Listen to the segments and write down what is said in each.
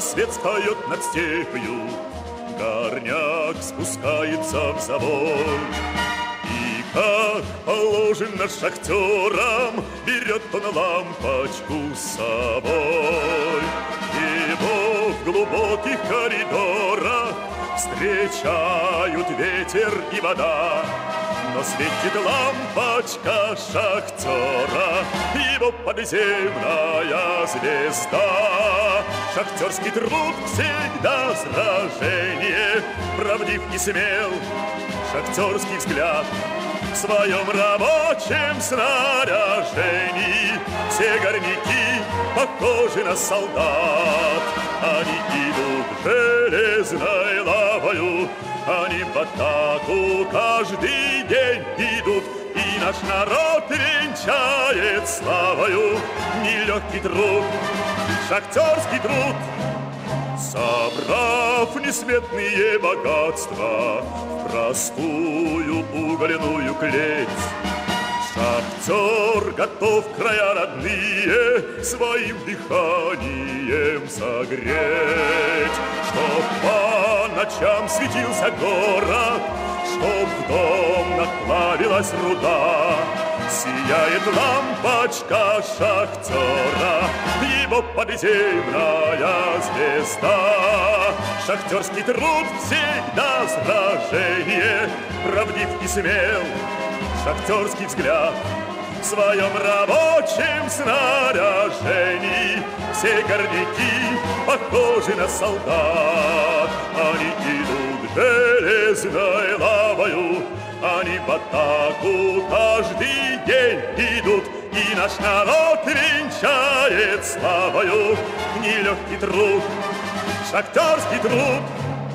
рассвет встает над степью, горняк спускается в завой. И как положено шахтерам, берет он лампочку с собой. Его в глубоких коридорах встречают ветер и вода. Но светит лампочка шахтера, его подземная звезда. Шахтерский труд всегда сражение, правдив и смел шахтерский взгляд. В своем рабочем снаряжении все горняки похожи на солдат. Они идут железной лавою, они в атаку каждый день идут, и наш народ венчает славою нелегкий труд, шахтерский труд. Собрав несметные богатства в простую угольную клеть, шахтер готов края родные своим дыханием согреть. Чтоб по ночам светился город, чтоб в дом наплавилась руда, сияет лампочка шахтера, его подземная звезда. Шахтерский труд всегда сражение, правдив и смел шахтерский взгляд. В своем рабочем снаряжении все горняки похожи на солдат. Они идут железной лавою, они в атаку каждый день идут, и наш народ венчает славою нелегкий труд, шахтерский труд.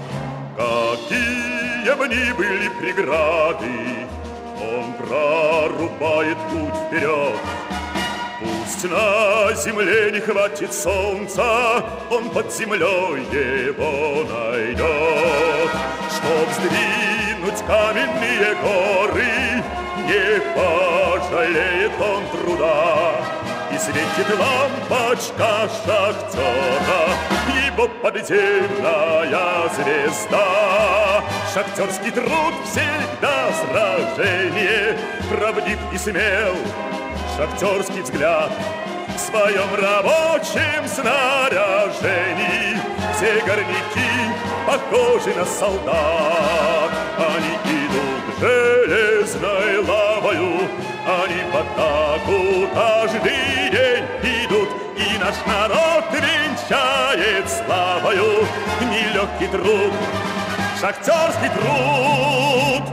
Какие бы ни были преграды, он прорубает путь вперед. Пусть на земле не хватит солнца, он под землей его найдет. Чтоб сдвинуть каменные горы, не пожалеет он труда. И светит лампочка шахтера, его подземная звезда. Шахтерский труд всегда сражение, правдив и смел шахтерский взгляд. В своем рабочем снаряжении все горняки похожи на солдат. Они идут железной лавою, они в атаку каждый день идут, и наш народ венчает славою нелегкий труд, шахтерский труд.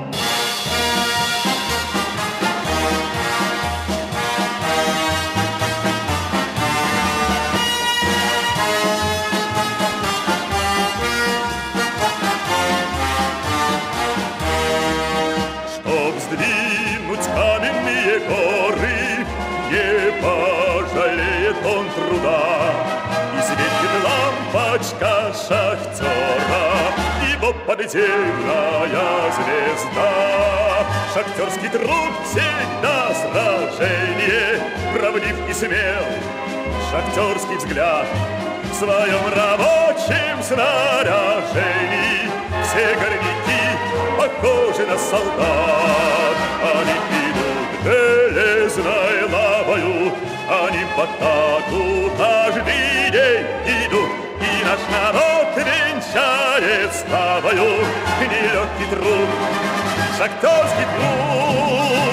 Чтоб сдвинуть каменные горы, не пожалеет он труда. И светит лампочка шахтера, его подземная звезда. Шахтерский труд всегда сражение, правдив и смел шахтерский взгляд. В своем рабочем снаряжении все горняки похожи на солдат. Они идут железной лавою, они в атаку каждый день идут, и наш народ венчает славою нелегкий труд, шахтерский труд.